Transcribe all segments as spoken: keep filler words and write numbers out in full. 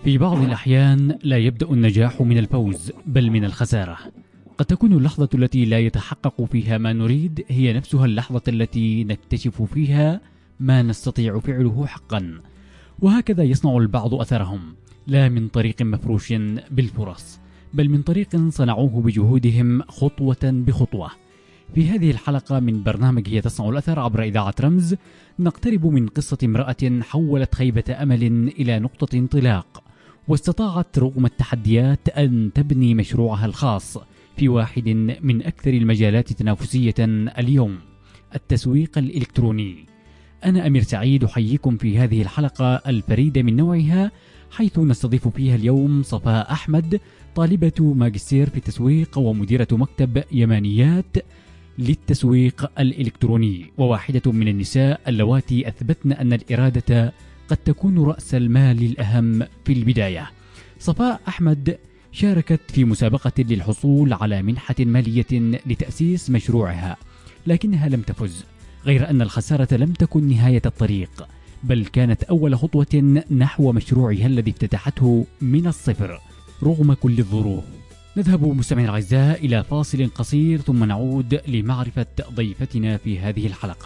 في بعض الأحيان لا يبدأ النجاح من الفوز بل من الخسارة. قد تكون اللحظة التي لا يتحقق فيها ما نريد هي نفسها اللحظة التي نكتشف فيها ما نستطيع فعله حقا. وهكذا يصنع البعض أثرهم، لا من طريق مفروش بالفرص بل من طريق صنعوه بجهودهم خطوة بخطوة. في هذه الحلقة من برنامج هي تصنع الأثر عبر إذاعة رمز نقترب من قصة امرأة حولت خيبة أمل إلى نقطة انطلاق، واستطاعت رغم التحديات أن تبني مشروعها الخاص في واحد من أكثر المجالات تنافسية اليوم، التسويق الإلكتروني. أنا أمير سعيد أحييكم في هذه الحلقة الفريدة من نوعها، حيث نستضيف فيها اليوم صفاء أحمد، طالبة ماجستير في التسويق ومديرة مكتب يمانيات للتسويق الإلكتروني، وواحدة من النساء اللواتي أثبتن أن الإرادة قد تكون رأس المال الأهم في البداية. صفاء أحمد شاركت في مسابقة للحصول على منحة مالية لتأسيس مشروعها، لكنها لم تفز، غير أن الخسارة لم تكن نهاية الطريق، بل كانت أول خطوة نحو مشروعها الذي افتتحته من الصفر رغم كل الظروف. نذهب مستمعينا الأعزاء إلى فاصل قصير ثم نعود لمعرفة ضيفتنا في هذه الحلقة.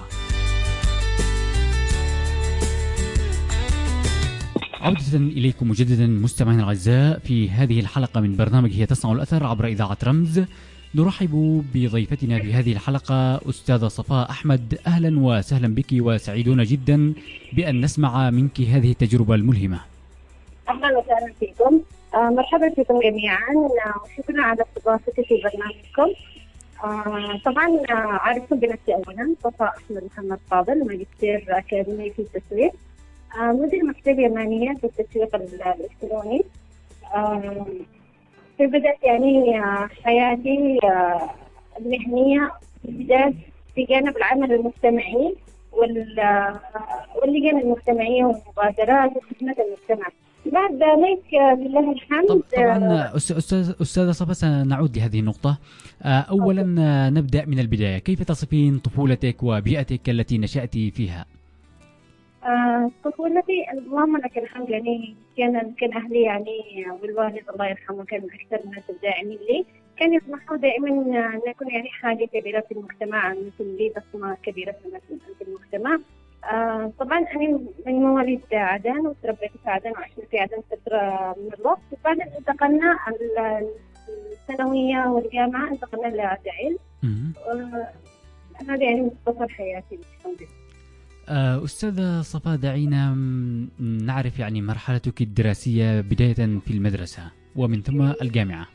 عودة إليكم مجددا مستمعينا الأعزاء في هذه الحلقة من برنامج هي تصنع الأثر عبر إذاعة رمز. نرحب بضيفتنا في هذه الحلقة أستاذة صفاء أحمد. أهلا وسهلا بك، وسعيدون جدا بأن نسمع منك هذه التجربة الملهمة. أهلا وسهلا فيكم. آه مرحبا بكم جميعا، وشكرا على استضافتي في برنامجكم. آه طبعا آه عارفكم بنفسي أولا، صفاء أحمد محمد فاضل، ماجستير أكاديمي في التسويق، آه مدير مكتب يمانية في التسويق الإلكتروني. آه في بداية يعني آه حياتي آه المهنية بدأت في جانب العمل المجتمعي واللجان المجتمعية والمبادرات وخدمة المجتمع. بعد ذلك لله الحمد. طب طبعا أستاذ أستاذة صفاء سنعود لهذه النقطة. أولا نبدأ من البداية، كيف تصفين طفولتك وبيئتك التي نشأت فيها؟ آه طفولتي اللهم لك الحمد، يعني كان كان أهلي يعني والوالد الله يرحمه كان من أكثر الناس الداعمين لي، كان يطمحوا دائما أن أكون يعني حاجة كبيرة في المجتمع، أن يكون لي بصمة كبيرة في المجتمع. آه طبعا أنا من مواليد عدن وتربيت في عدن وعشنا في عدن فترة من الوقت، وبعدين انتقلنا الثانوية والجامعة انتقلنا لعدعيل. آه هذا يعني مختصر حياتي الحمد لله. أستاذة صفاء، دعينا نعرف يعني مرحلتك الدراسية بداية في المدرسة ومن ثم الجامعة.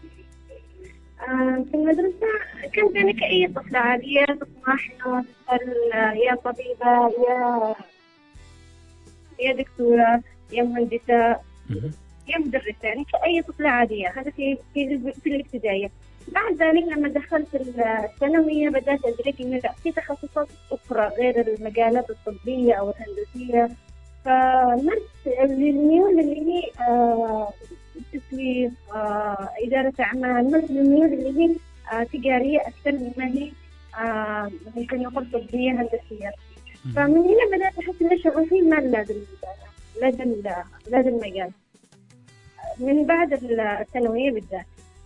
في المدرسة كنت أنا كأي طفلة عادية تطمح إنه تدخل يا طبيبة يا يا دكتورة يا مهندسة يا مدرسة، يعني كأي طفلة عادية. هذا في في في الابتدائية. بعد ذلك لما دخلت الثانوية بدأت أدرك إنه في تخصصات أخرى غير المجالات الطبية أو الهندسية، فمرت للميول اللي هي آه تسويق، آه إدارة أعمال، مرت للميول اللي هي آه تجارية أكثر مما هي آه ممكن نقول طبية هندسية. فمن هنا بدأت أحس إن شغفي ما لازم لازم لازم المجال من بعد الثانوية بالذات.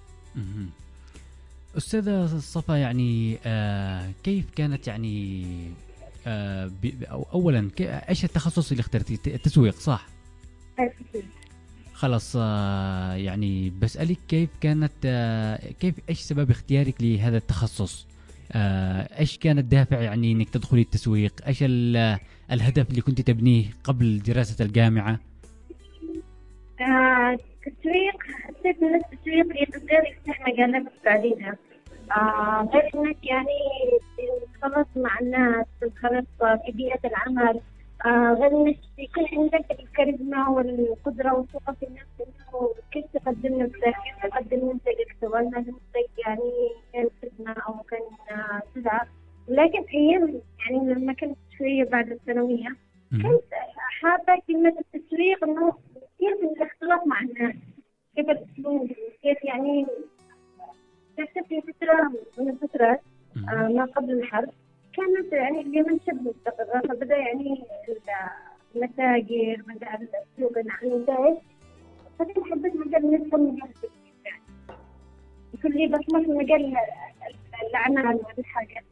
أستاذة صفا، يعني آه كيف كانت يعني آه أولا إيش التخصص اللي اخترتي؟ التسويق صح؟ خلاص. آه يعني بسألك كيف كانت آه كيف إيش سبب اختيارك لهذا التخصص؟ آه إيش كان الدافع يعني إنك تدخلي التسويق؟ إيش الهدف اللي كنت تبنيه قبل دراسة الجامعة؟ آه التسويق، حسيت إن التسويق يقدر يفتح مجالات متعددة، آه غير إنك يعني تنخرط مع الناس، تنخرط في بيئة العمل، آه غير إنك يكون عندك الكاريزما والقدرة والثقة في النفس إنه كيف تقدم نفسك، كيف تقدم منتجك، سواء المنتج يعني كان خدمة أو كان سلعة. لكن أيام يعني لما كنت شوية بعد الثانوية كنت حابة كلمة التسويق إنه كيف الاختلاط مع الناس، كيف الأسلوب، كيف يعني كنت في فترة من الفترات آه ما قبل الحرب كانت يعني اليمن شبه مستقرة، فبدأ يعني المتاجر، بدأ السوق النتائج فكنت حبيت مجال ندخل مجال التسويق يعني، يكون لي بصمة في مجال الأعمال وهذه الحاجات.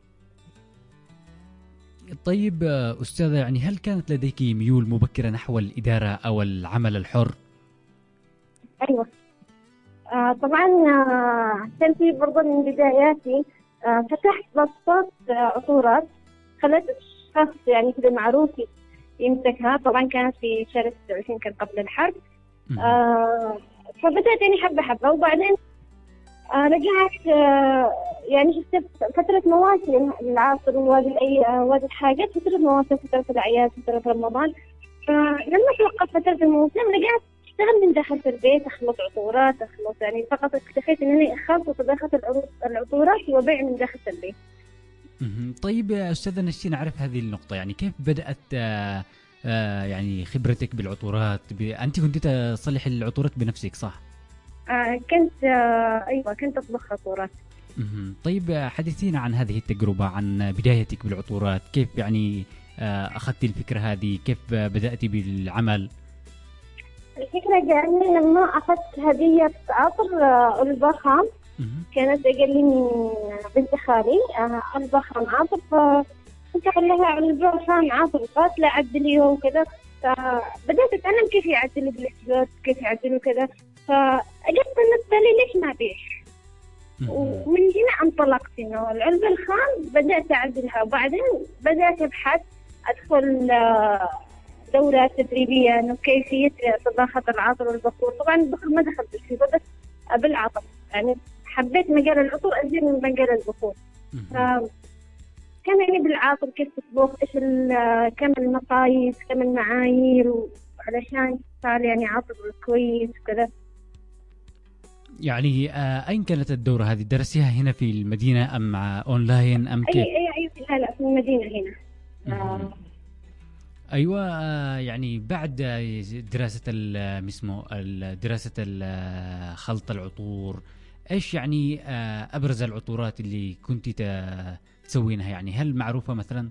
طيب أستاذة، يعني هل كانت لديك ميول مبكرة نحو الإدارة أو العمل الحر؟ أيوة آه طبعا. آه كان في برضه من بداياتي آه فتحت بسطات آه عطورات، خلت شخص يعني كذا معروف يمسكها. طبعا كانت في شهر ستة وعشرين، كان قبل الحرب. آه فبدأت يعني حبة حبة، وبعدين آه رجعت آه يعني شفت فترة مواسم العصر وهذه الأي وهذه الحاجات، فترة مواسم، فترة الأعياد، فترة رمضان. فلما توقف فترة الموسم رجعت أشتغل من داخل البيت، أخلط عطورات، أخلط يعني فقط اكتفيت إنني أخلط داخل العطورات وبيع من داخل البيت. طيب يا أستاذة، نشتي نعرف هذه النقطة، يعني كيف بدأت آه آه يعني خبرتك بالعطورات؟ ب... أنت كنت تصلح العطورات بنفسك صح؟ آه كنت آه أيوة كنت أطبخ عطورات. طيب حدثينا عن هذه التجربة، عن بدايتك بالعطورات، كيف يعني آه أخذتي الفكرة هذه، كيف بدأتي بالعمل؟ الفكرة جاءتني لما أخذت هدية عطر آه البخام، كانت أقل من بنت خالي آه البخام عطر، فكنت أقول لها البخام عطر قالت لا عدليه وكذا. فبدأت أتعلم كيف يعدلوا بالإسبوع، كيف يعدلوا كذا. فأجت بالنسبة لي ليش ما بيش، ومن هنا انطلقت إنه العلبة الخام بدأت أعدلها. وبعدين بدأت أبحث، أدخل دورات تدريبية إنه كيفية طباخة العطر والبخور. طبعا البخور ما دخلت فيه، بس بالعطر يعني حبيت مجال العطور أزيد من مجال البخور. كان يعني بالعطر كيف تطبخ، إيش كم المقاييس، كم المعايير، علشان صار يعني عطر كويس وكذا. يعني آه أين كانت الدورة هذه؟ درسيها هنا في المدينة أم أونلاين أم كيف؟ أي أي أي لا لا في المدينة هنا. آه. أيوة. آه يعني بعد دراسة اسمه دراسة خلط العطور، إيش يعني آه أبرز العطورات اللي كنت تسوينها؟ يعني هل معروفة مثلا؟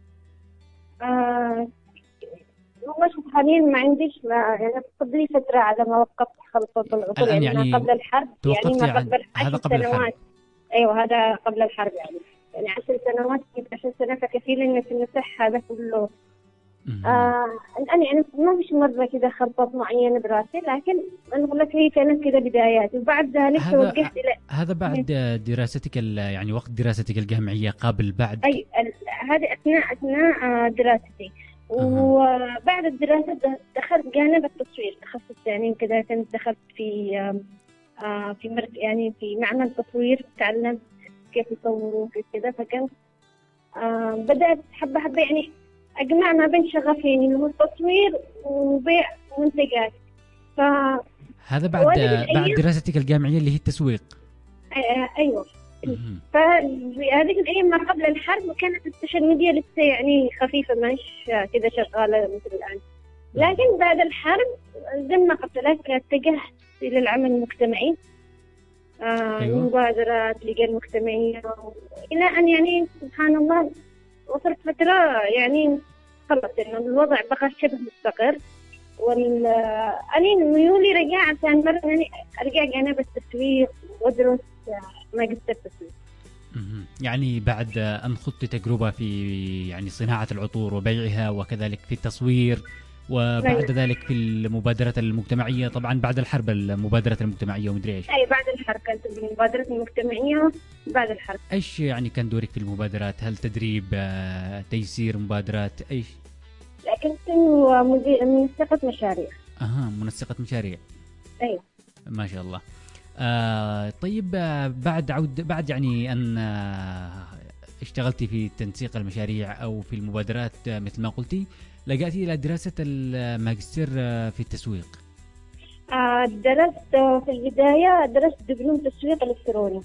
آه والله شوف حاليا ما عنديش، ما يعني قبل فترة على ما وقفت خلطة العطور يعني, يعني قبل الحرب، يعني ما قبل هذا قبل سنوات. الحرب. أيوة هذا قبل الحرب يعني يعني عشر سنوات، عشر سنة فكفيل إنك تمسح هذا كله. آه الآن يعني ما فيش مرة كذا خلطات معينة براسي، لكن أنا أقول لك هي كانت كذا بدايات. وبعد ذلك توجهت إلى هذا بعد دراستك يعني وقت دراستك الجامعية قبل بعد؟ أي هذه أثناء أثناء دراستي. وبعد الدراسة دخلت جانب التصوير، تخصص يعني كذا. كنت دخلت في آه في مرك يعني في معمل تصوير، تعلمت كيف يصوروا في كذا. فكنت آه بدأت حبة حبة يعني أجمع ما بين شغفين اللي هو التصوير وبيع منتجات. ف هذا بعد بعد دراستك الجامعية اللي هي التسويق. آه أيوة. فهذه الأيام ما قبل الحرب كانت السوشيال ميديا لسه يعني خفيفة، مش كذا شغالة مثل الآن. لكن بعد الحرب زي ما قلت لك اتجهت إلى العمل المجتمعي، آه أيوة. مبادرات لجان مجتمعية، إلى أن يعني سبحان الله وصلت فترة يعني خلص إنه الوضع بقى شبه مستقر. وال أنا ميولي رجع عشان مرة يعني أرجع جانب التسويق وأدرس ماجستير تسويق. يعني بعد أن خضت تجربة في يعني صناعة العطور وبيعها، وكذلك في التصوير، وبعد ذلك في المبادرات المجتمعية. طبعا بعد الحرب المبادرات المجتمعية ومدري ايش. اي بعد الحرب كانت المبادرات المجتمعية بعد الحرب. ايش يعني كان دورك في المبادرات؟ هل تدريب، تيسير مبادرات، ايش؟ كنت مدير منسقة مشاريع. اها منسقة مشاريع. ايوه ما شاء الله. آه طيب بعد عود بعد يعني أن آه اشتغلتي في تنسيق المشاريع أو في المبادرات مثل ما قلتي، لجأتي إلى دراسة الماجستير في التسويق. آه درست في البداية درست دبلوم تسويق إلكتروني.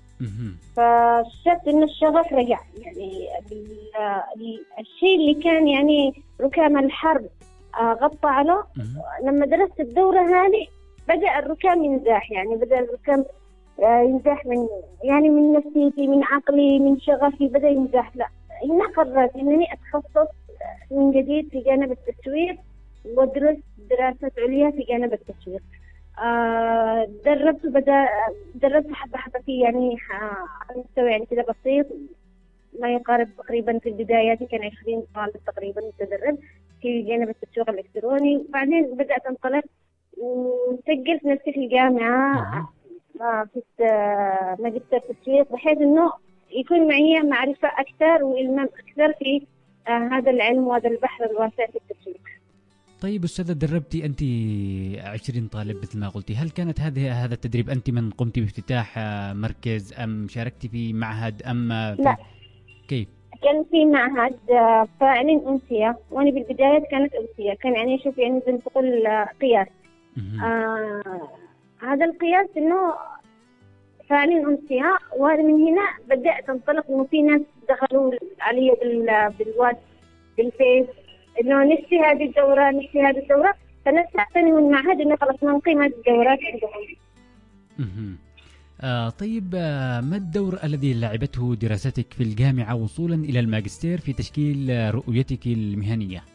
فشفت إن الشغف رجع يعني الشيء اللي كان يعني ركام الحرب آه غطى على. لما درست الدورة هذه بدأ الركام ينزاح، يعني بدأ الركام ينزاح من يعني من نفسيتي، من عقلي، من شغفي، بدأ ينزاح. لا هنا قررت إنني أتخصص من جديد في جانب التسويق وأدرس دراسات عليا في جانب التسويق. آه دربت بدأ دربت حبة حبة فيه يعني على مستوى يعني كذا بسيط، ما يقارب تقريبا في البدايات كان عشرين طالب تقريبا متدرب في جانب التسويق الإلكتروني. وبعدين بدأت أنطلق وسجلت نفسي في الجامعة في ماجستير تسويق، بحيث إنه يكون معي معرفة أكثر وإلمام أكثر في آه هذا العلم وهذا البحر الواسع في التسويق. طيب أستاذة، دربتي أنت عشرين طالب مثل ما قلتي، هل كانت هذه هذا التدريب أنت من قمتي بافتتاح مركز أم شاركتي في معهد أم في لا كيف؟ كان في معهد فعليا أمسية، وأنا بالبداية كانت أمسية، كان يعني شوف يعني زي ما تقول قياس. آه هذا القياس إنه فعليا أمسية، ومن هنا بدأت أنطلق إنه في ناس دخلوا علي بالواتس بالفيس إنه نفسي هذه الدورة نفسي هذه الدورة، فنسأتني من المعهد إنه خلاص نقيم هذه الدورات عندهم. آه طيب، آه ما الدور الذي لعبته دراستك في الجامعة وصولا إلى الماجستير في تشكيل رؤيتك المهنية؟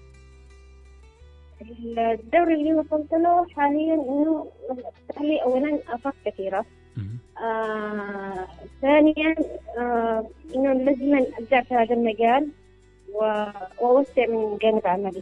الدور اللي وصلت له حاليا إنه فتح لي أولا آفاق كثيرة، آه ثانيا آه إنه لازم أبدع في هذا المجال وأوسع من جانب عملي.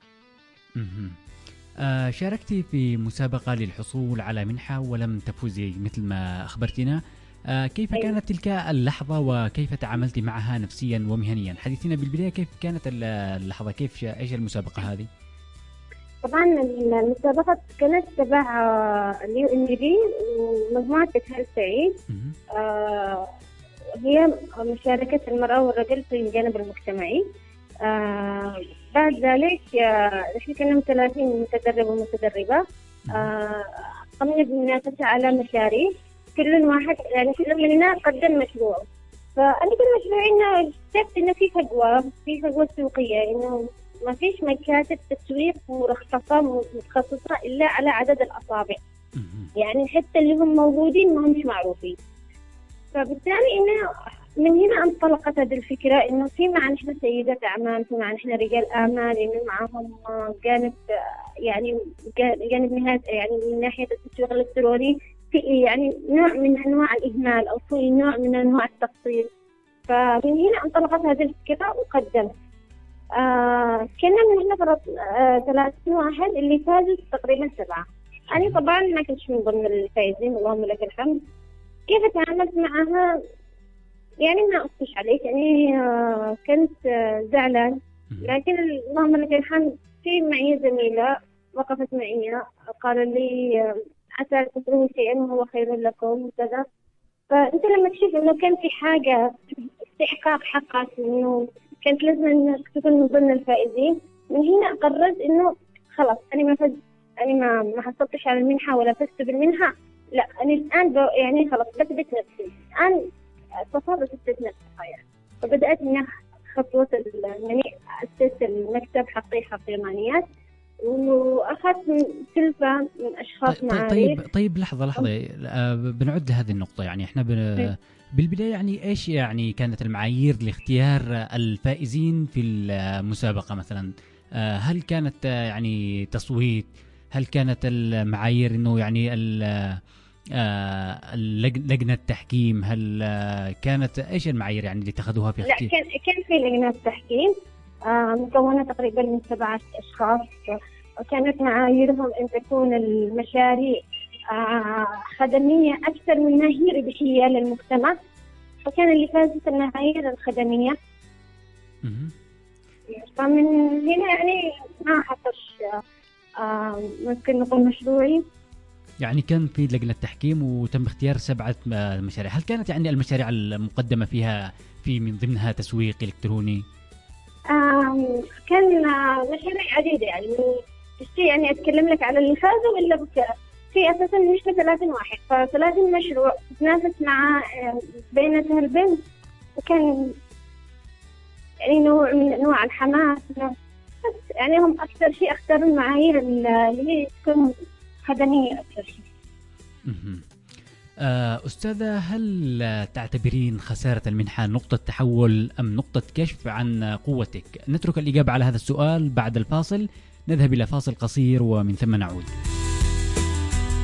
آه شاركتي في مسابقة للحصول على منحة ولم تفوزي مثل ما أخبرتنا. آه كيف أيوة. كانت تلك اللحظة وكيف تعاملتي معها نفسيا ومهنيا؟ حديثنا بالبداية كيف كانت اللحظة، كيف إيش المسابقة هذه؟ طبعا المسابقة كانت تبع اليو ان دي ومجموعة تسهيل سعيد. آه هي مشاركة المرأة والرجل في الجانب المجتمعي. آه بعد ذلك نحن كنا ثلاثين متدرب ومتدربة. آه قمنا بالمنافسة على مشاريع، كل واحد يعني كل مننا قدم مشروع. فأنا كل مشروعنا اكتشفت إنه في فجوة في فجوة سوقية، إنه ما فيش مكاتب تسويق مرخصة متخصصة إلا على عدد الأصابع، يعني حتى اللي هم موجودين ما همش معروفين. فبالتالي إنه من هنا انطلقت هذه الفكرة، إنه في معنا إحنا سيدات أعمال، في معنا إحنا رجال أعمال، إنه معهم جانب يعني جانب نهاية يعني من ناحية التسويق الإلكتروني في يعني نوع من أنواع الإهمال أو في نوع من أنواع التقصير. فمن هنا انطلقت هذه الفكرة وقدمت. آه كنا من هنا آه ثلاثين واحد اللي فازوا تقريبا سبعة. أنا طبعا ما كنتش من ضمن الفائزين، اللهم لك الحمد. كيف تعاملت معها؟ يعني ما أخفيش عليك، يعني آه كنت آه زعلان، لكن اللهم لك الحمد في معي زميلة وقفت معي قال لي آه عسى تكرهوا شيئا وهو خير لكم وكذا. فأنت لما تشوف إنه كان في حاجة استحقاق حقك، إنه كانت لازم إنك تكون من ضمن الفائزين، من هنا قررت إنه خلاص أنا ما فز أنا ما ما حصلتش على المنحة ولا فزت بالمنحة، لا أنا الآن يعني خلاص بثبت نفسي، الآن صفر بثبت نفسي يعني. فبدأت إنها خطوة يعني أسست المكتب حقي حقي مانيات، وأخذت سلفة من أشخاص طيب معارف. طيب طيب لحظة لحظة آه بنعد لهذه النقطة، يعني إحنا بن... بالبداية يعني إيش يعني كانت المعايير لاختيار الفائزين في المسابقة مثلا؟ آه هل كانت آه يعني تصويت؟ هل كانت المعايير إنه يعني آه لجنة تحكيم؟ هل آه كانت إيش المعايير يعني اللي اتخذوها في اختيار؟ لا كان كان في لجنة تحكيم آه مكونة تقريبا من سبعة أشخاص، وكانت معاييرهم أن تكون المشاريع آه خدمية أكثر منها هي ربحية للمجتمع، فكان اللي فازت المعايير الخدمية. فمن هنا يعني ما حطش آه ممكن نقول مشروعي. يعني كان في لجنة تحكيم وتم اختيار سبعة مشاريع. هل كانت يعني المشاريع المقدمة فيها في من ضمنها تسويق إلكتروني؟ آه كان مشاريع عديدة، يعني يعني أتكلم لك على اللي فازوا إلا بك في أساسا مش ثلاثين واحد، فثلاثين مشروع تنافس مع بينتها البنت، وكان يعني نوع من أنواع الحماس. بس يعني هم أكثر شيء اختاروا المعايير اللي هي تكون خدمية أكثر شيء. أستاذة، هل تعتبرين خسارة المنحة نقطة تحول أم نقطة كشف عن قوتك؟ نترك الإجابة على هذا السؤال بعد الفاصل، نذهب إلى فاصل قصير ومن ثم نعود.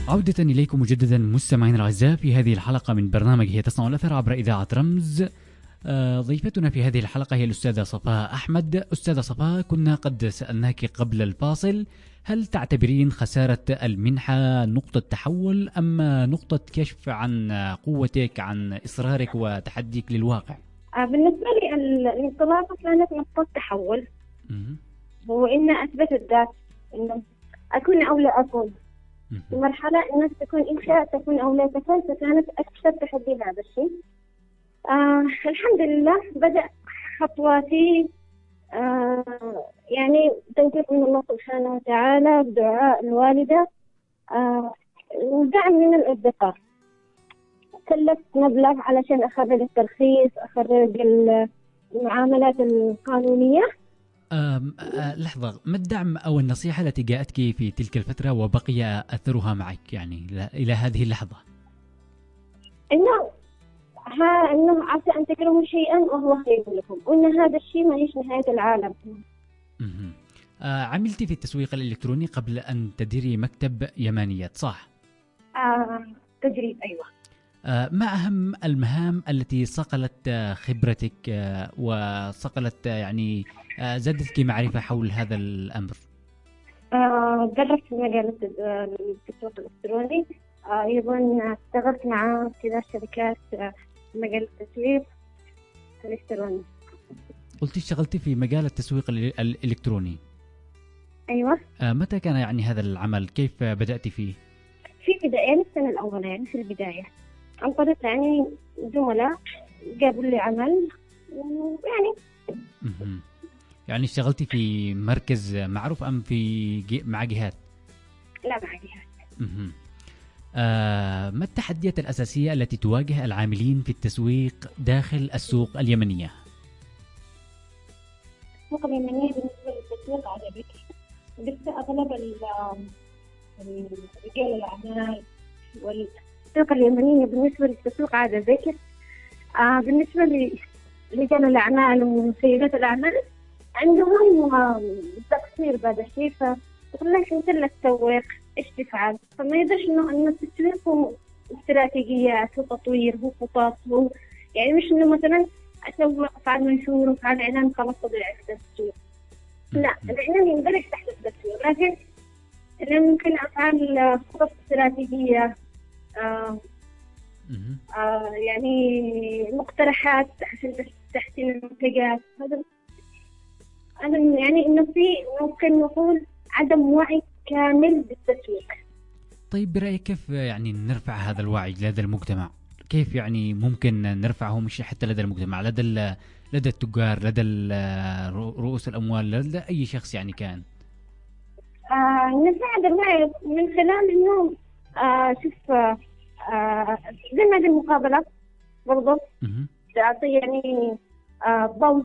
عودة إليكم مجددا مستمعين الأعزاء في هذه الحلقة من برنامج هي تصنع الأثر عبر إذاعة رمز. آه ضيفتنا في هذه الحلقة هي الأستاذة صفاء أحمد. أستاذة صفاء، كنا قد سألناك قبل الفاصل، هل تعتبرين خسارة المنحة نقطة تحول أم نقطة كشف عن قوتك، عن إصرارك وتحديك للواقع؟ آه بالنسبة لي الانطلاقة كانت نقطة تحول، وإن أثبتت ذات إنه أكون أو لا أكون. في مرحلة إنك تكون إن شاء تكون أو لا تكون، فكانت أكثر تحدي هذا الشيء. آه الحمد لله بدأ خطواتي آه يعني توفيق من الله سبحانه وتعالى، بدعاء الوالدة، آه ودعم من الأصدقاء. كلفت مبلغ علشان أخرج الترخيص، أخرج المعاملات القانونية. أم أه لحظة، ما الدعم أو النصيحة التي جاءتك في تلك الفترة وبقي أثرها معك يعني إلى هذه اللحظة؟ إنه ها إنه عسى أن تكرهوا شيئا وهو خير لكم، وإن هذا الشيء ما هيش نهاية العالم. آه عملتي في التسويق الإلكتروني قبل أن تديري مكتب يمانيات، صح؟ آه تجريب، أيوة. آه ما أهم المهام التي صقلت خبرتك آه وصقلت آه يعني آه زادتك معرفة حول هذا الأمر؟ آه درست في مجال التسويق الإلكتروني، آه أيضا اشتغلت مع كذا شركات آه في مجال التسويق الإلكتروني. قلت اشتغلتي في مجال التسويق الإلكتروني؟ أيوة. آه متى كان يعني هذا العمل؟ كيف بدأتي فيه؟ في بداية يعني السنة الأولى، يعني في البداية عن طريق يعني زملاء جابوا لي عمل، ويعني يعني اشتغلتي في مركز معروف أم في جي... مع جهات؟ لا، مع جهات. آه ما التحديات الأساسية التي تواجه العاملين في التسويق داخل السوق اليمنية؟ السوق اليمنية بالنسبة للتسويق على ذكر لسه أغلب رجال الأعمال، والسوق اليمنية بالنسبة للتسويق على ذكر آه بالنسبة لرجال الأعمال وسيدات الأعمال عندهم تقصير بهذا الشيء. فتقول لك أنت اللي تسوق، إيش تفعل؟ فما يدرش إنه إنه التسويق هو استراتيجيات وتطوير، هو خطط، هو يعني مش إنه مثلا أسوي أفعل منشور وأفعل إعلان خلاص طبيعي التسويق. لا، الإعلان يندرج تحت التسويق، لكن أنا ممكن أفعل خطط استراتيجية، آه آه يعني مقترحات عشان تحسين المنتجات. هذا أنا يعني إنه في ممكن نقول عدم وعي كامل بالتسويق. طيب برأيك كيف يعني نرفع هذا الوعي لدى المجتمع؟ كيف يعني ممكن نرفعه مش حتى لدى المجتمع، لدى لدى التجار، لدى رؤوس الأموال، لدى أي شخص يعني كان؟ آه نساعد الوعي من خلال إنه آه شوف آه زي ما هذه المقابلة برضه تعطي يعني ضوء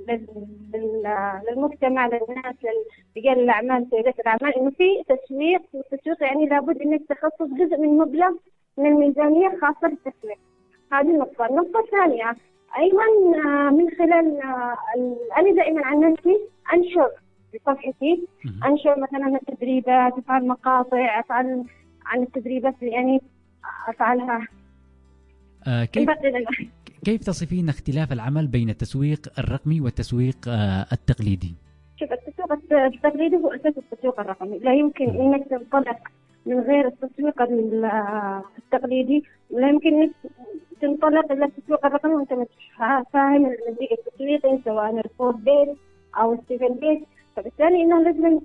آه للمجتمع، للناس، لرجال الأعمال، سيدات الأعمال، إنه في تسويق، والتسويق يعني لابد إنك تخصص جزء من مبلغ من الميزانية خاصة بالتسويق. هذه النقطة. النقطة الثانية أيضا آه من خلال آه أنا دائما عن نفسي أنشر بصفحتي، أنشر مثلا التدريبات، أفعل مقاطع، أفعل عن التدريبات اللي يعني أفعلها. آه كيف كيف تصفين اختلاف العمل بين التسويق الرقمي والتسويق آه التقليدي؟ شوف، التسويق التقليدي هو أساس التسويق الرقمي، لا يمكن م. إنك تنطلق من غير التسويق التقليدي، ولا يمكن إنك تنطلق إلى التسويق الرقمي وأنت مش فاهم النتيجة التسويقية، سواء الفور بيت أو السيفن بيت. فبالتالي إنه لازم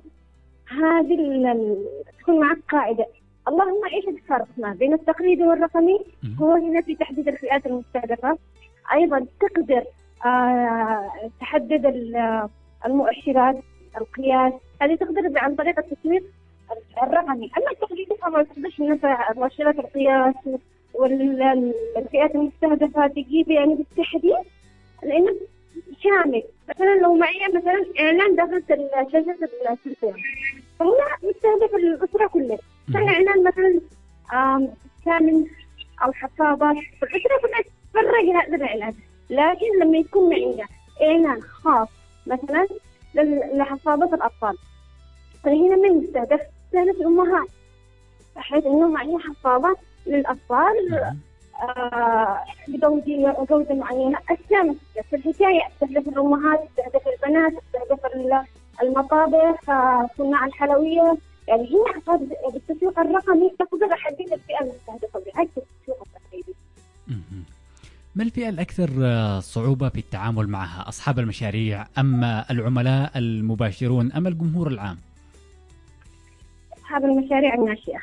هذه تكون معك قاعدة. اللهم إيش الفرق ما بين التقليدي والرقمي؟ هو هنا في تحديد الفئات المستهدفة. أيضا تقدر آه تحدد المؤشرات، القياس، هذه تقدر عن طريق التسويق الرقمي. أما التقليدي فما تقدرش مؤشرات القياس والفئات المستهدفة تجيب يعني بالتحديد، لأنه شامل. مثلا لو معي مثلا إعلان داخل شاشة التلفزيون، فهو مستهدف الأسرة كلها. كان إعلان مثلا ثامن أو حفاضة، فالأسرة كلها تتفرج هذا الإعلان. لكن لما يكون معي إعلان خاص مثلا لحفاضة الأطفال، فهنا من مستهدف؟ مستهدف الأمهات. بحيث إنه معي حفاضات للأطفال آه بجودة جودة معينة. أشياء في الحكاية تستهدف الأمهات، تستهدف البنات، تستهدف المطابخ، آه صناع الحلويات. يعني هي بالتسويق الرقمي تقدر أحدد الفئة المستهدفة بهذا التسويق التقليدي. ما الفئة الأكثر صعوبة في التعامل معها؟ أصحاب المشاريع أم العملاء المباشرون أم الجمهور العام؟ أصحاب المشاريع الناشئة.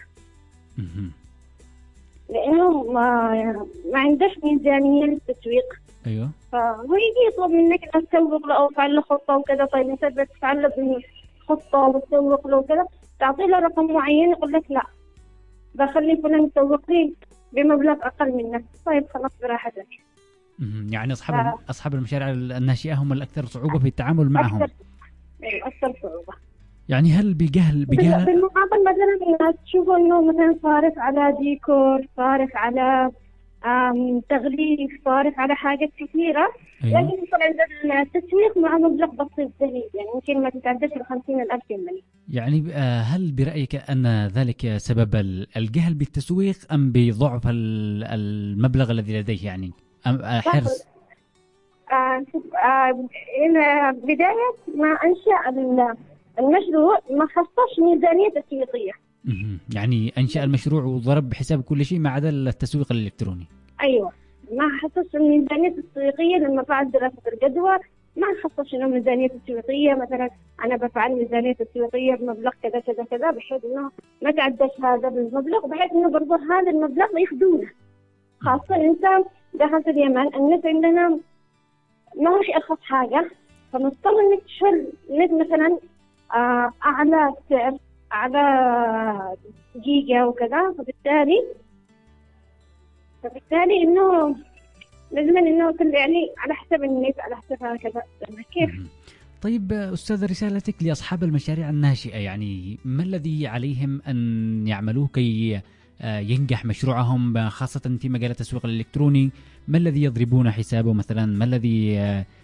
لأنه ما ما عندش ميزانية للتسويق. أيوه. فهو يجي يطلب منك إنك تسوق له أو تفعل له خطة وكذا. طيب أنت بتفعل له خطة وتسوق له وكذا، تعطي له رقم معين يقول لك لا بخلي فلان يسوق لي بمبلغ أقل منك. طيب خلاص براحتك. يعني أصحاب ف... أصحاب المشاريع الناشئة هم الأكثر صعوبة في التعامل معهم. أكثر أكثر صعوبة. يعني هل بجهل بجهل بالمقابل مثلا تشوفوا إنه مثلا صارف على ديكور، صارف على تغليف، صارف على حاجات كثيرة. أيوة. لكن يصل عند التسويق مع مبلغ بسيط زهيد، يعني ممكن ما تتعداش ال خمسين ألف جنيه. يعني هل برأيك أن ذلك سبب الجهل بالتسويق أم بضعف المبلغ الذي لديه، يعني أم حرص؟ آه آه إلى بداية ما أنشأ المشروع ما خصصش ميزانية تسويقية. يعني أنشأ المشروع وضرب بحساب كل شيء ما عدا التسويق الإلكتروني. أيوة، ما خصص الميزانية التسويقية. لما فعل دراسة الجدوى ما خصص إنه ميزانية تسويقية، مثلا أنا بفعل ميزانية تسويقية بمبلغ كذا كذا كذا، بحيث إنه ما تعدش هذا بالمبلغ، بحيث إنه برضه هذا المبلغ يخدونه. خاصة أنت دخلت اليمن، النت عندنا ما هوش أرخص حاجة، فمضطر إنك تشتري نت مثلا أعلى سعر، أعلى جيجا وكذا. فبالتالي فبالتالي إنه لازم إنه كل يعني على حسب النت، على حسب هكذا كيف. طيب أستاذ، رسالتك لأصحاب المشاريع الناشئة، يعني ما الذي عليهم أن يعملوه كي ينجح مشروعهم، خاصة في مجال التسويق الإلكتروني؟ ما الذي يضربون حسابه مثلا؟ ما الذي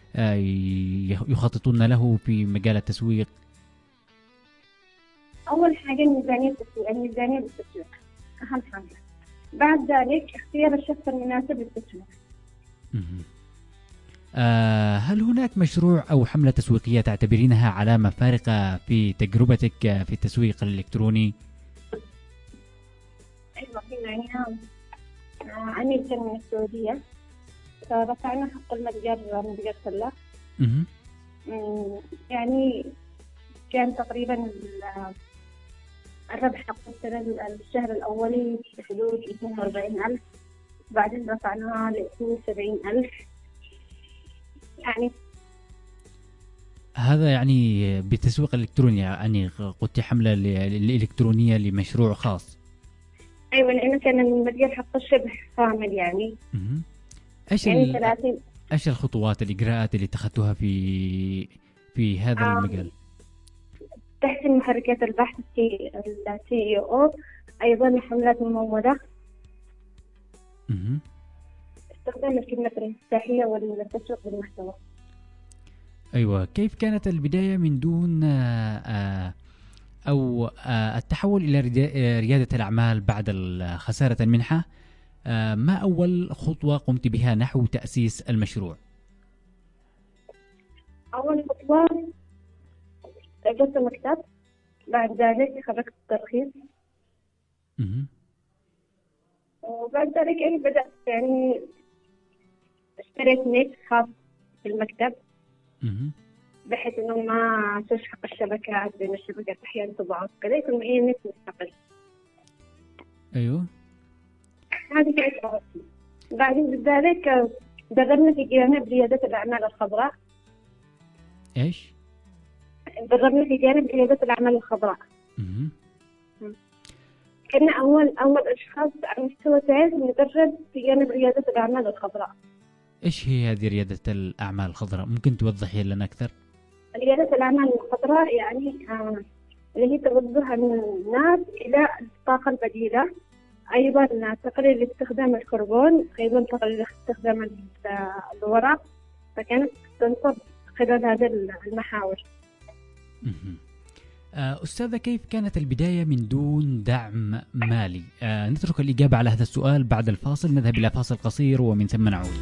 يخططون له في مجال التسويق؟ أول حاجة الميزانية التسويق، الميزانية للتسويق أهم حاجة. بعد ذلك اختيار الشخص المناسب للتسويق. آه هل هناك مشروع أو حملة تسويقية تعتبرينها علامة فارقة في تجربتك في التسويق الإلكتروني؟ أيوة، في معنا عميل كان من السعودية، فرفعنا حق المتجر متجر سلة. يعني كان تقريبا الربح حق السنة الشهر الأولي بحدود اثنين وأربعين ألف، بعدين رفعناها ل اثنين وسبعين ألف. يعني هذا يعني بالتسويق الإلكتروني، يعني قلت حملة الإلكترونية لمشروع خاص. أيوة، لأنه كان المتجر حق الشبه كامل يعني. إيش يعني ثلاثين. إيش الخطوات الإجراءات اللي اتخذتوها في في هذا آه. المجال؟ تحسين محركات البحث في السي او، أيضا حملات ممولة، استخدام الكلمة المفتاحية والتسويق بالمحتوى. أيوة، كيف كانت البداية من دون آآ أو آآ التحول إلى ريادة الأعمال بعد خسارة المنحة؟ ما أول خطوة قمت بها نحو تأسيس المشروع؟ أول خطوة أجلت مكتب، بعد ذلك خرجت الترخيص، وبعد ذلك يعني بدأت يعني اشتريت نت خاص في المكتب، بحيث إنه ما تشحق الشبكات بين الشبكات أحيانا تضعف كذا، يكون معي نت مستقل. أيوه، هذه كانت أول شيء. بعدين ذلك دربنا في جانب ريادة الأعمال الخضراء. إيش؟ دربنا في جانب ريادة الأعمال الخضراء. كنا أول أول أشخاص على مستوى تعز ندرب في جانب ريادة الأعمال الخضراء. إيش هي هذه ريادة الأعمال الخضراء؟ ممكن توضحي لنا أكثر؟ ريادة الأعمال الخضراء يعني آه اللي هي توجه الناس إلى الطاقة البديلة، أيضا تقليل استخدام الكربون، أيضا تقليل استخدام الورق، فكانت تنصب خلال هذه المحاور. أستاذة، كيف كانت البداية من دون دعم مالي؟ آه نترك الإجابة على هذا السؤال بعد الفاصل، نذهب إلى فاصل قصير ومن ثم نعود.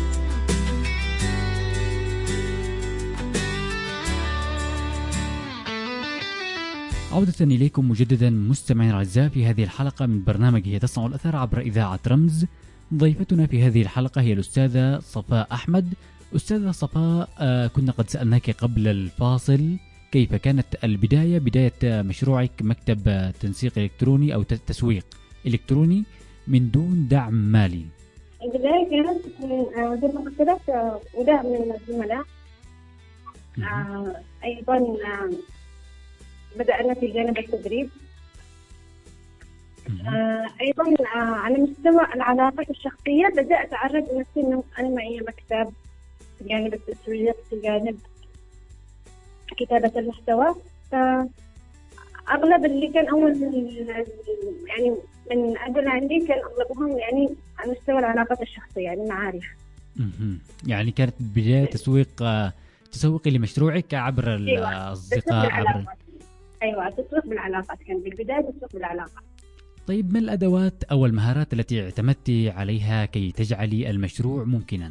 عودة إليكم مجددا مستمعين الأعزاء في هذه الحلقة من برنامج هي تصنع الأثر عبر إذاعة رمز. ضيفتنا في هذه الحلقة هي الأستاذة صفاء أحمد. أستاذة صفاء، آه كنا قد سألناك قبل الفاصل كيف كانت البداية، بداية مشروعك مكتب تنسيق إلكتروني أو تسويق إلكتروني من دون دعم مالي. البداية كانت من زي ما قلت لك ودعم من الزملاء. آه أيضا آه بدأنا في جانب التدريب. آه أيضا آه على مستوى العلاقات الشخصية بدأت أعرض نفسي إنه أنا معي مكتب في جانب التسويق، في جانب كتابة المحتوى. فأغلب اللي كان أول يعني من أجل عندي كان أغلبهم يعني على مستوى العلاقات الشخصية، يعني معارف. يعني كانت بداية تسويق تسوقي لمشروعك عبر الأصدقاء. عبر أيوة، تسويق بالعلاقات، كان بالبداية تسويق بالعلاقات. طيب، ما الأدوات أو المهارات التي اعتمدتي عليها كي تجعلي المشروع ممكنا؟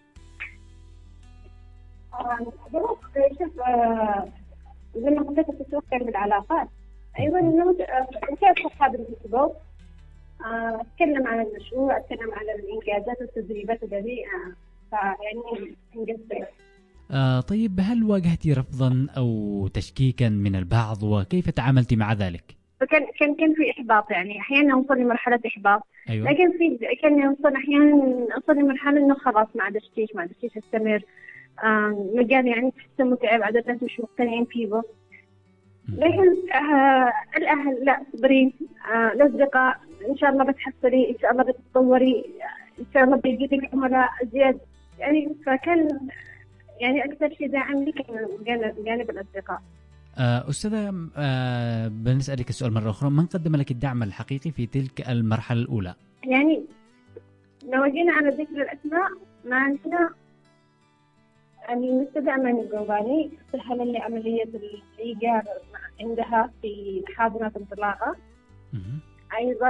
شوف، زي ما قلت لك التسويق كان بالعلاقات. أيضا إنه كيف أصحاب الفيسبوك، أتكلم عن المشروع، أتكلم عن الإنجازات والتدريبات التي يعني انجزتها. آه طيب، هل واجهتي رفضا أو تشكيكا من البعض وكيف تعاملتي مع ذلك؟ فكان كان كان في إحباط، يعني أحيانا أوصل لمرحلة إحباط. أيوة. لكن في كان يوصل أحيانا أوصل لمرحلة إنه خلاص ما عاد أشتيش ما عاد أشتيش أستمر. آه مجال يعني تحسه متعب، عدد الناس مش مقتنعين فيه. لكن آه الأهل لا، صبري. آه الأصدقاء إن شاء الله بتحصلي، إن شاء الله بتتطوري، إن شاء الله بيجيك عملاء زيادة. يعني فكان يعني أكثر شيء داعم لي كان جانب جانب الأصدقاء. أستاذة، أه بنسألك السؤال مرة أخرى، من قدم لك الدعم الحقيقي في تلك المرحلة الأولى؟ يعني لو جينا على ذكر الأسماء، ما عندنا المستشفى أماني الجوباني سهل لي عملية الإيجار عندها في حاضنة انطلاقة. أيضا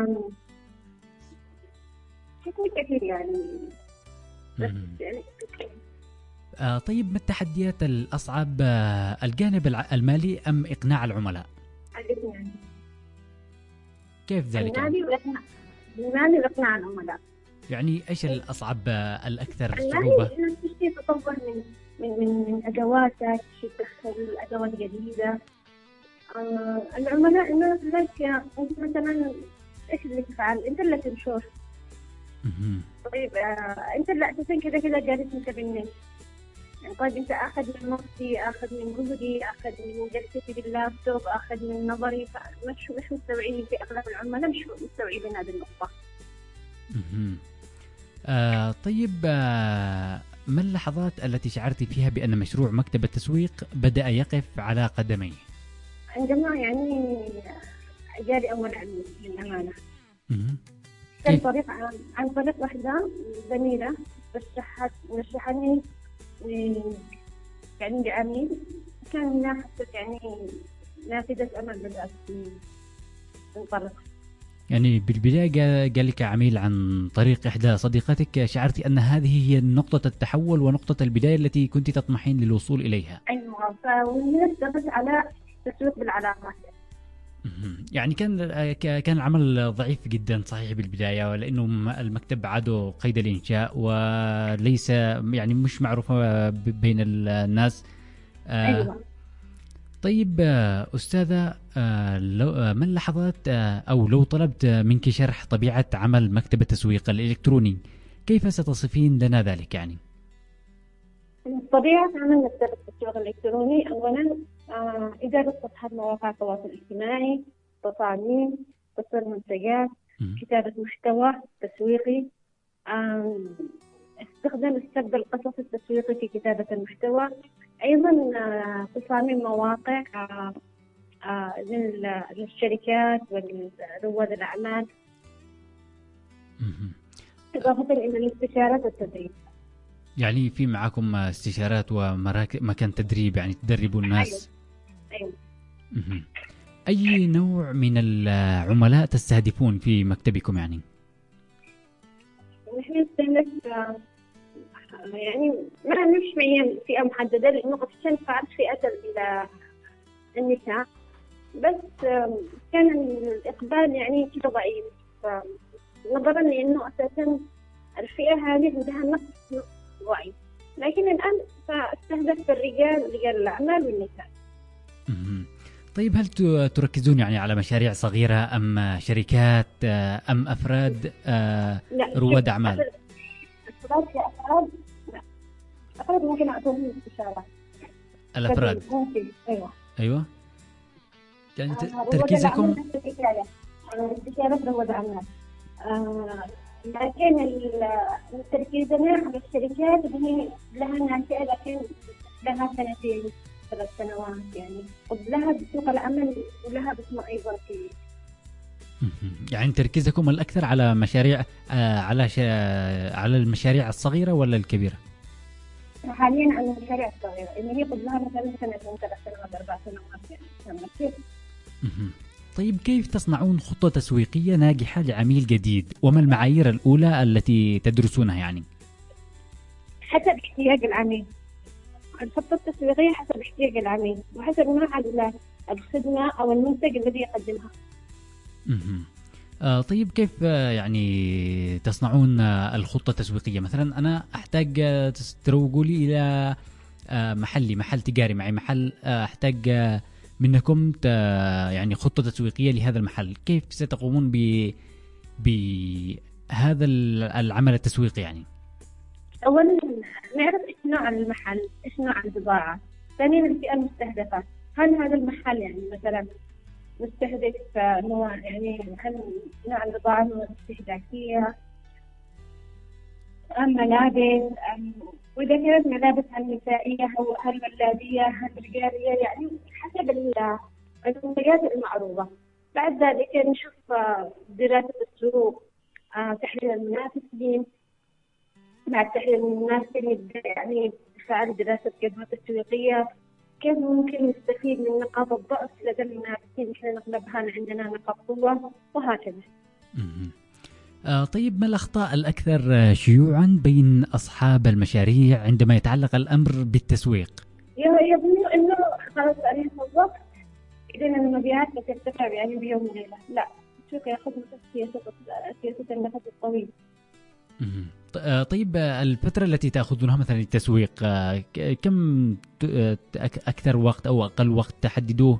شكل كثير يعني. يعني آه طيب، ما التحديات الأصعب، آه الجانب المالي أم إقناع العملاء؟ الاثنين. كيف ذلك؟ المالي وإقناع المالي وإقناع العملاء. يعني إيش الأصعب، آه الأكثر صعوبة؟ المالي تشتي تطور من من من من أدواتك، تدخل أدوات جديدة. آه العملاء إنه لك أنت مثلا إيش اللي تفعل؟ أنت اللي تنشر. طيب آه أنت اللي أساسا كذا كذا جالس متبني. يعني طيب أنت أخذ من وقتي، أخذ من جهدي، أخذ من جلستي باللابتوب، أخذ من نظري، فمش مش مستوعبين. في أغلب العملاء مش مستوعبين هذه النقطة. آه طيب، آه ما اللحظات التي شعرتي فيها بأن مشروع مكتب التسويق بدأ يقف على قدميه؟ عندما يعني جالي أول عميل للأمانة. كان طريق عن, عن طريق واحدة زميلة رشحت رشحني يعني لعميل كان نافذة يعني نافذة أمل بدأت تنطلق. يعني بالبداية قال لك عميل عن طريق إحدى صديقاتك، شعرتي أن هذه هي نقطة التحول ونقطة البداية التي كنت تطمحين للوصول إليها. أيوة، فوالناس ضغط على تسويق بالعلاقات. يعني كان كان العمل ضعيف جدا صحيح بالبداية، لأنه المكتب عاده قيد الإنشاء وليس يعني مش معروفة بين الناس. أيوة. طيب أستاذة، لو ما اللحظات أو لو طلبت منك شرح طبيعة عمل مكتب التسويق الإلكتروني، كيف ستصفين لنا ذلك؟ يعني طبيعة عمل مكتب التسويق الإلكتروني أولا آه إدارة صفحات مواقع التواصل الاجتماعي، تصاميم، تصوير منتجات، كتابة محتوى تسويقي، آه استخدام السرد القصصي التسويقي في كتابة المحتوى، أيضا آه تصاميم مواقع آه آه للشركات ورواد الأعمال، إضافة إلى الاستشارات والتدريب. يعني في معكم استشارات ومكان تدريب، يعني تدربوا الناس. أيوة. أيوة. مهم. أي نوع من العملاء تستهدفون في مكتبكم يعني؟ نحن نستهدف يعني ما نمشي معين فئة محددة، لأنه قد تنفع فئة إلى النساء، بس كان الإقبال يعني كده ضعيف، نظرا لأنه أساسا الفئة هذه عندها نقص وعي. لكن الآن سأستهدف الرجال، رجال الأعمال والنساء. طيب هل تركزون يعني على مشاريع صغيرة أم شركات أم أفراد رواد أعمال؟ أفراد أفراد لا أفراد ممكن أعطوهم استشارة. الأفراد ممكن. أيوة أيوة يعني آه تركيزكم استشارة رواد أعمال، آه لكن تركيزنا على الشركات اللي هي لها ناشئة لكن لها سنتين ثلاث سنوات يعني، ولها بسوق العمل ولها بسمة أيضا في. يعني تركيزكم الأكثر على مشاريع آه على ش... على المشاريع الصغيرة ولا الكبيرة؟ حاليا على المشاريع الصغيرة اللي هي قد لها مثلا سنتين ثلاث سنوات أربع سنوات يعني. طيب كيف تصنعون خطة تسويقية ناجحة لعميل جديد؟ وما المعايير الأولى التي تدرسونها يعني؟ حسب احتياج العميل. الخطة التسويقية حسب احتياج العميل وحسب نوع الخدمة أو المنتج الذي يقدمها. آه طيب كيف آه يعني تصنعون آه الخطة التسويقية؟ مثلا أنا أحتاج آه تروجوا لي إلى آه محلي محل تجاري معي محل، آه أحتاج آه منكم يعني خطة تسويقية لهذا المحل، كيف ستقومون ب بهذا العمل التسويقي يعني؟ أولا نعرف إيش نوع المحل، إيش نوع البضاعة. ثانيا الفئة المستهدفة، هل هذا المحل يعني مثلا مستهدف نوع يعني هل نوع البضاعة نوع استهلاكية أم ملابس أم، وإذا كانت ملابس النسائية أو هل ولادية هل رجالية، يعني حسب المنتجات المعروضة. بعد ذلك نشوف دراسة السوق، تحليل المنافسين. بعد تحليل المنافسين نبدأ يعني فعل دراسة جدوى تسويقية، كيف ممكن نستفيد من نقاط الضعف لدى المنافسين إحنا نغلبها عندنا نقاط قوة وهكذا. آه طيب ما الأخطاء الأكثر شيوعا بين أصحاب المشاريع عندما يتعلق الأمر بالتسويق؟ يظنوا إنه خلاص عليه الوقت إذا المبيعات بترتفع يعني بيوم وليلة. لا، السوق يأخذ سياسة سياسة النفس الطويل. طيب الفترة التي تأخذونها مثلا للتسويق كم أكثر وقت أو أقل وقت تحددوه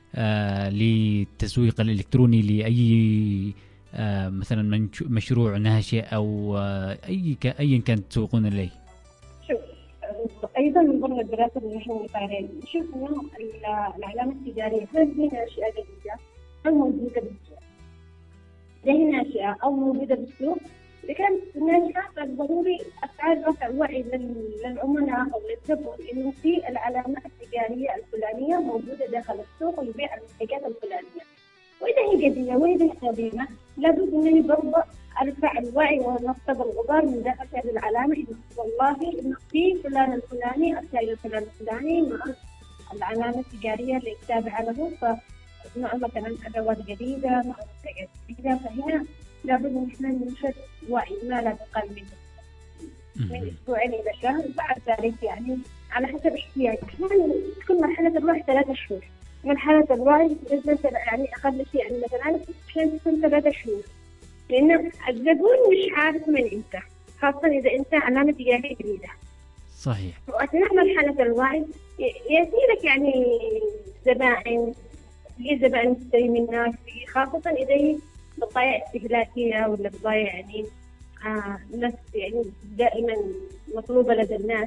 للتسويق الإلكتروني لأي مثلا مشروع ناشئ أو أي أي كان تسوقون إليه؟ شوف أيضا من ضمن الدراسة اللي نحن نفعلها نشوف إنه العلامة التجارية هل هي ناشئة جديدة أو موجودة بالسوق؟ إذا هي ناشئة أو موجودة بالسوق، إذا كانت ناجحة فضروري أفعال رفع وعي للعملاء أو للزبون إنه في العلامات التجارية الفلانية موجودة داخل السوق ويبيع المنتجات الفلانية. وإذا هي جديدة وإذا هي قديمة لابد أنني برضه أرفع الوعي ونقطب الغبار من داخل هذه العلامة إنه والله إنه في فلان الفلاني أرسل إلى فلان الفلاني مع العلامة التجارية اللي تابعة له، فنوع مثلا أدوات جديدة مع منتجات جديدة، فهنا لابد ان احنا ننشر وعي ما لا تقل من من اسبوعين الى شهر. بعد ذلك يعني على حسب احتياج تكون مرحله الوعي ثلاثة شهور. مرحله الوعي يعني اقل شيء يعني مثلا عشان تكون ثلاثة شهور، لان الزبون مش عارف من انت، خاصه اذا انت علامه تجاريه جديده. صحيح. واثناء مرحله الوعي يأتيلك يعني زبائن، في زبائن تشتري منك، خاصه اذا هي بضايع استهلاكية ولا بضايع يعني آه نفس يعني دائما مطلوبة لدى الناس.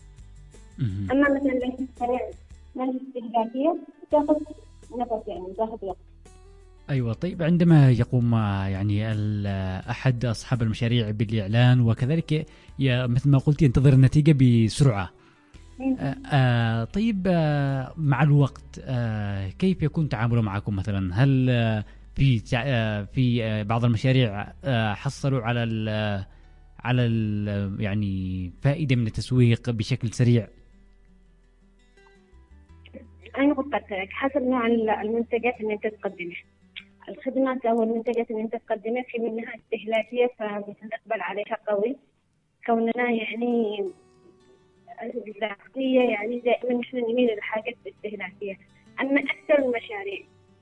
أما مثلا لو تشتري من استهلاكية تأخذ نفس يعني تأخذ وقت. أيوة. طيب عندما يقوم يعني أحد أصحاب المشاريع بالإعلان وكذلك مثل ما قلت ينتظر النتيجة بسرعة، آه آه طيب آه مع الوقت آه كيف يكون تعامله معكم مثلا؟ هل آه في في بعض المشاريع حصلوا على ال على ال يعني فائدة من التسويق بشكل سريع؟ أنا قلت لك حسب نوع المنتجات اللي أنت تقدمها، الخدمات أو المنتجات اللي أنت تقدمها في منها استهلاكية فالإقبال عليها قوي، كوننا يعني العقلية يعني دائما نحن نميل للحاجات الاستهلاكية. أما أكثر المشاريع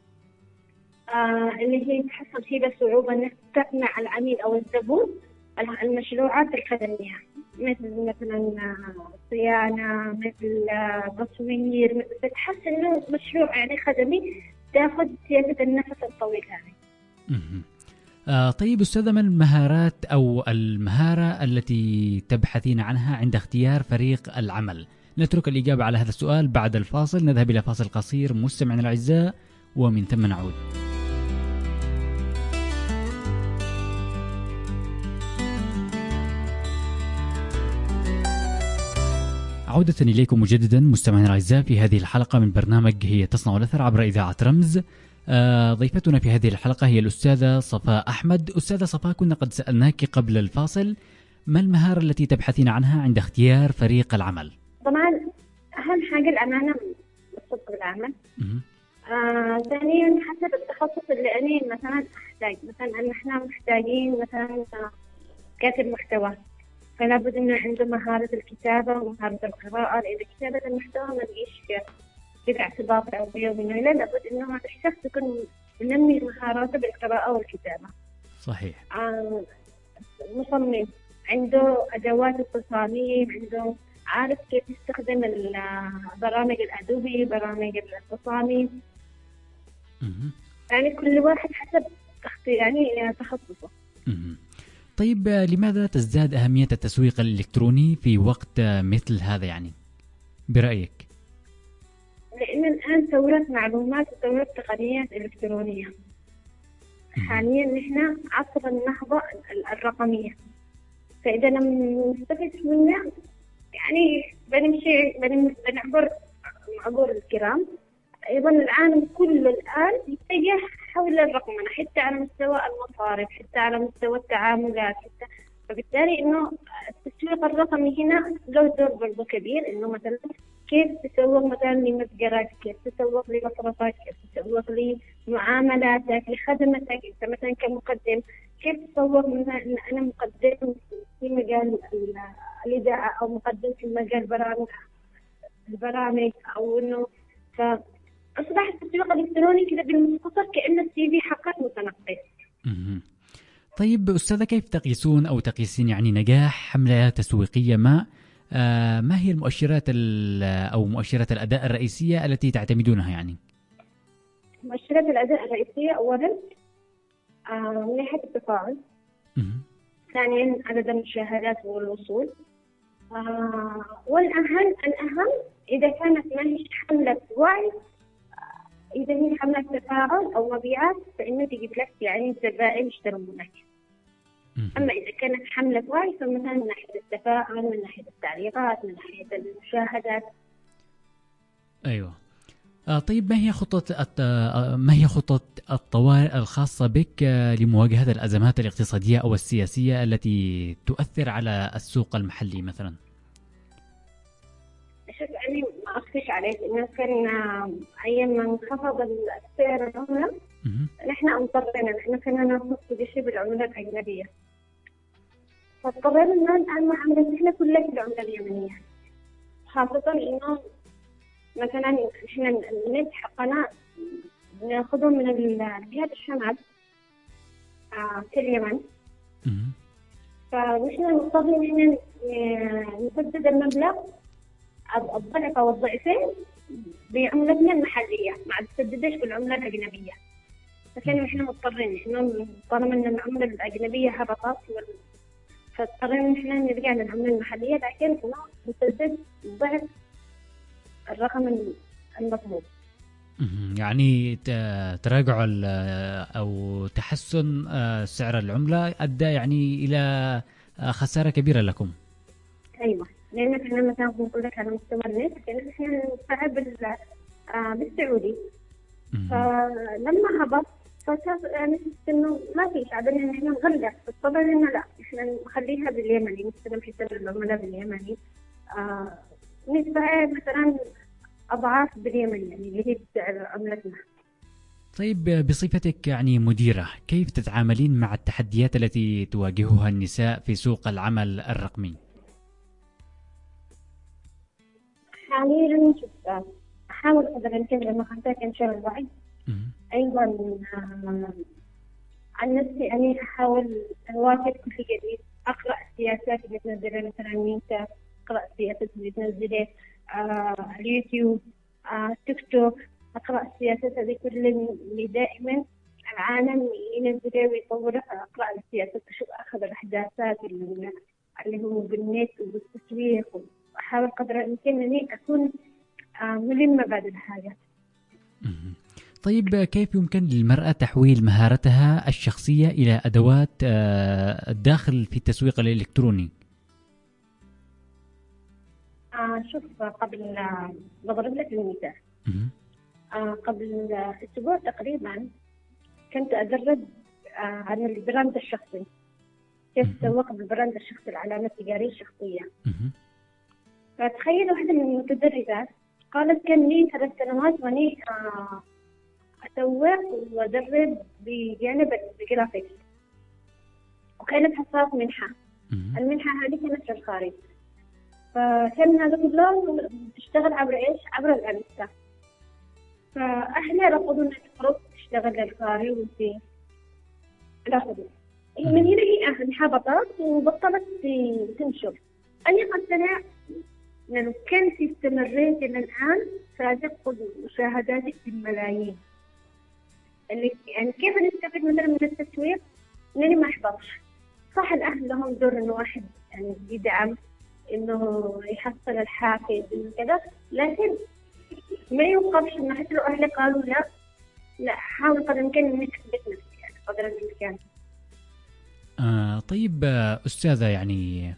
آه اللي هي تحصل فيها صعوبة أنك تقنع العميل أو الزبون، المشروعات الخدمية مثل مثلا صيانة، مثل تصوير، بتحس إنه مشروع يعني خدمي تاخذ سياسة النفس الطويل هذه. آه طيب أستاذة، ما المهارات أو المهارة التي تبحثين عنها عند اختيار فريق العمل؟ نترك الإجابة على هذا السؤال بعد الفاصل، نذهب إلى فاصل قصير مستمعينا الأعزاء ومن ثم نعود. عودة إليكم مجددا مستمعينا الأعزاء في هذه الحلقة من برنامج هي تصنع الأثر عبر إذاعة رمز. آه ضيفتنا في هذه الحلقة هي الأستاذة صفاء أحمد. أستاذة صفاء، كنا قد سألناك قبل الفاصل ما المهارة التي تبحثين عنها عند اختيار فريق العمل؟ طبعا أهم حاجة الأمانة والصدق بالعمل. آه، ثانيا حسب التخصص اللي أنا مثلا أحتاج، مثلا نحن محتاجين مثلا كاتب محتوى، فلا بد إنه عنده مهارة الكتابة ومهارة القراءة، لأن كتابة المحتوى ما تجيش كده اعتباط أو يومي، لا لابد إنه هذا الشخص يكون ينمي مهاراته بالقراءة والكتابة. صحيح. آه، مصمم عنده أدوات التصاميم، عنده عارف كيف يستخدم البرامج الأدوبي، برامج التصاميم. يعني كل واحد حسب يعني تخصصه. طيب لماذا تزداد أهمية التسويق الإلكتروني في وقت مثل هذا يعني برأيك؟ لأن الآن ثورة معلومات وثورة تقنيات إلكترونية. حاليا نحن عصر النهضة الرقمية، فإذا لم نستفيد منها يعني بنمشي بنعبر عبور الكرام. أيضا العالم كله الآن يتجه حول الرقمنة، حتى على مستوى المصارف، حتى على مستوى التعاملات، حتى فبالتالي إنه التسويق الرقمي هنا له دور برضو كبير، إنه مثلا كيف تسوق مثلا لمتجرك، كيف تسوق لمصرفك، كيف تسوق لمعاملاتك، لخدمتك. أنت مثلا كمقدم كيف تسوق مثلا إن أنا مقدم في مجال الإذاعة أو مقدم في مجال برامج البرامج أو إنه فأصبح التسويق الإلكتروني كذا بالمختصر كأن السي في حقك متنقل. طيب أستاذة، كيف تقيسون أو تقيسين يعني نجاح حملة تسويقية ما؟ آه ما هي المؤشرات أو مؤشرات الأداء الرئيسية التي تعتمدونها يعني؟ مؤشرات الأداء الرئيسية أولا آه من ناحية التفاعل، ثانيا عدد المشاهدات والوصول، آه والأهم الأهم إذا كانت ما هي حملة وعي، إذا هي حملة تفاعل أو مبيعات فإنه تجيب لك يعني زبائن يشترون منك. أما إذا كانت حملة وعي فمثلا من ناحية التفاعل، من ناحية التعليقات، من ناحية المشاهدات. أيوة. آه طيب ما هي خطة ما هي خطة الطوارئ الخاصة بك لمواجهة الأزمات الاقتصادية أو السياسية التي تؤثر على السوق المحلي مثلا؟ شوف أنا ما أخفيش عليك إنه كان أيام ما انخفض السعر العملة نحن اضطرينا نحن كنا ناخذ بشيء بالعملة الأجنبية، فاضطرينا الآن معاملة نحن كلها بالعملة اليمنية، خاصة إنه مثلا إحنا النت حقنا ناخذه من الجهات الشمال آه في اليمن، فنحن نضطر إن نسدد المبلغ الضعف أو الضعفين بعملتنا المحلية، ما تسددش بالعملة الأجنبية. فكان نحن مضطرين إنه طالما إن العملة الأجنبية هبطت فاضطرينا نحن نرجع للعملة المحلية، لكن نسدد ضعف الرقم المطلوب. يعني تراجع أو تحسن سعر العملة أدى يعني إلى خسارة كبيرة لكم. أيوة، لأن إحنا مثلا نقول لك على مستوى النت كنا إحنا ندفع بالسعودي، فلما هبط فصار يعني إنه ما في شعبنا إن إحنا نغلق، بالطبع إنه لا إحنا نخليها باليمني، نستلم حساب العملاء باليمني، آه ندفع مثلا أضعاف باليمن يعني اللي هي بسعر عملتنا. طيب بصفتك يعني مديرة، كيف تتعاملين مع التحديات التي تواجهها النساء في سوق العمل الرقمي؟ حاليا شوف، أحاول قدر الإمكان لما كنت أنشر الوعي. أيضا آه، عن نفسي أني أحاول أواكب كل جديد، أقرأ السياسات اللي تنزلها مثلا ميتا، أقرأ السياسات اللي تنزلها آه اليوتيوب، آه تيك توك، أقرأ السياسات هذه كل اللي دائما العالم ينزلها ويطورها. أقرأ السياسات، أشوف أخذ الأحداثات اللي اللي هو بالنت وبالتسويق، وأحاول قدر الإمكان أني أكون آه ملمة بعد الحاجات. طيب كيف يمكن للمرأة تحويل مهارتها الشخصية إلى أدوات الداخل في التسويق الإلكتروني؟ آه شوف، قبل بضرب لك المثال. آه قبل أسبوع تقريبا كنت أدرب آه عن البراند الشخصي، كيف تسوق بالبراند الشخصي، العلامة التجارية الشخصية. فتخيل واحدة من المتدربات قالت كان لي ثلاث سنوات وأني آه أسوق وأدرب بجانب الجرافيكس، وكانت حصلت منحة. المنحة هذه كانت في الخارج، فكان هذا كله تشتغل عبر إيش؟ عبر الأنستا. فأهلي رفضوا إنها تخرج تشتغل للخارج وفي رفضوا. من هنا هي انحبطت وبطلت تنشر. أنا قلت لأنه كان في استمريت إلى الآن ستفقد مشاهداتك بالملايين. اللي يعني كيف نستفيد مثلا من التسويق؟ إنني ما أحبطش. صح الأهل لهم دور إنه واحد يعني يدعم، إنه يحصل الحافز وكذا، لكن ما يوقفش إنه حتى لو أهلي قالوا لا لا حاول قدر الإمكان إني أثبت نفسي يعني قدر الإمكان. آه طيب أستاذة، يعني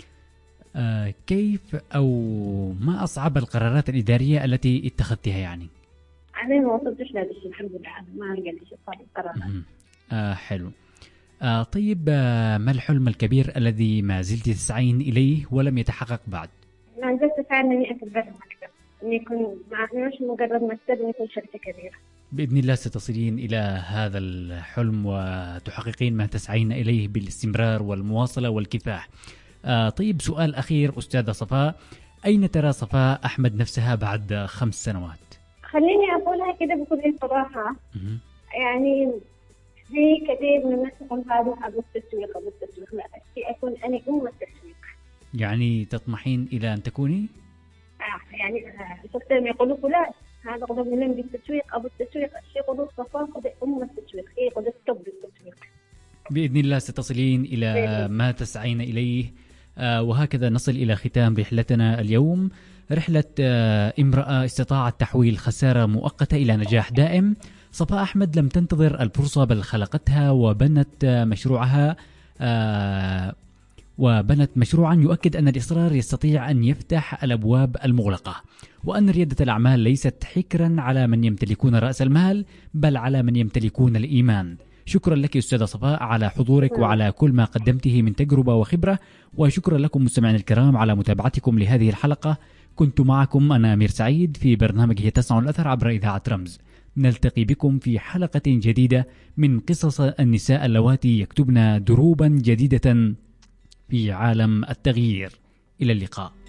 آه كيف أو ما أصعب القرارات الإدارية التي اتخذتها؟ يعني أنا ما وصلتش لهذا الشيء الحمد لله، ما لقى لي شيء صعب القرارات. آه حلو. آه طيب آه ما الحلم الكبير الذي ما زلت تسعين إليه ولم يتحقق بعد؟ ما زلت أسعى إني أكبر مكتب، إني يكون مش مجرد مكتب، إني يكون شركة كبيرة. بإذن الله ستصلين إلى هذا الحلم وتحققين ما تسعين إليه بالاستمرار والمواصلة والكفاح. آه طيب سؤال أخير أستاذة صفاء، أين ترى صفاء أحمد نفسها بعد خمس سنوات؟ خليني أقولها كده بكل صراحة، يعني في كثير من الناس يقول هذا أبو التسويق أبو التسويق، لا أشتي أكون أنا أم التسويق. يعني تطمحين إلى أن تكوني؟ آه يعني شفت لما يقولوا فلان هذا قدر ملم بالتسويق أبو التسويق، الشيء يقولوا صفاء قد أم التسويق، هي قد التوب بالتسويق. بإذن الله ستصلين إلى ما تسعين إليه. آه وهكذا نصل إلى ختام رحلتنا اليوم، رحلة آه امرأة استطاعت تحويل خسارة مؤقتة إلى نجاح دائم. صفاء أحمد لم تنتظر الفرصة بل خلقتها وبنت آه مشروعها آه وبنت مشروعا يؤكد أن الإصرار يستطيع أن يفتح الأبواب المغلقة، وأن ريادة الأعمال ليست حكرا على من يمتلكون رأس المال بل على من يمتلكون الإيمان. شكرا لك أستاذة صفاء على حضورك وعلى كل ما قدمته من تجربة وخبرة، وشكرا لكم مستمعين الكرام على متابعتكم لهذه الحلقة. كنت معكم أنا أمير سعيد في برنامج هي تصنع الأثر عبر إذاعة رمز. نلتقي بكم في حلقة جديدة من قصص النساء اللواتي يكتبن دروبا جديدة في عالم التغيير. إلى اللقاء.